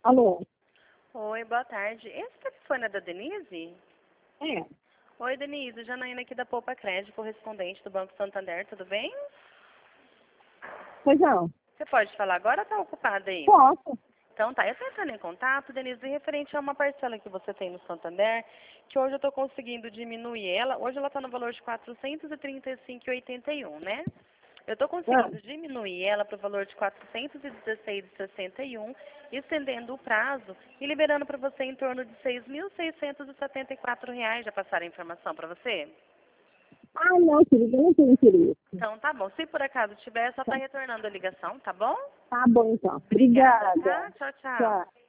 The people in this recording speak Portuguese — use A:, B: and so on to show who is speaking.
A: Alô?
B: Oi, boa tarde. Esse telefone é da Denise?
A: É.
B: Oi, Denise. Janaína aqui da Poupa Crédito, correspondente do Banco Santander, tudo bem?
A: Pois não.
B: Você pode falar agora ou tá ocupada aí?
A: Posso.
B: Então tá, eu tô entrando em contato, Denise, referente a uma parcela que você tem no Santander, que hoje eu tô conseguindo diminuir ela. Hoje ela tá no valor de R$ 435,81, né? Eu tô conseguindo diminuir ela para o valor de R$ 416,61, estendendo o prazo e liberando para você em torno de R$ 6.674. Já passaram a informação para você?
A: Ah, não, querida, eu não tenho interesse.
B: Então tá bom. Se por acaso tiver, só tá retornando a ligação, tá bom?
A: Tá bom, então.
B: Obrigada,
A: Obrigada.
B: tá? Tchau, tchau.
A: Tchau.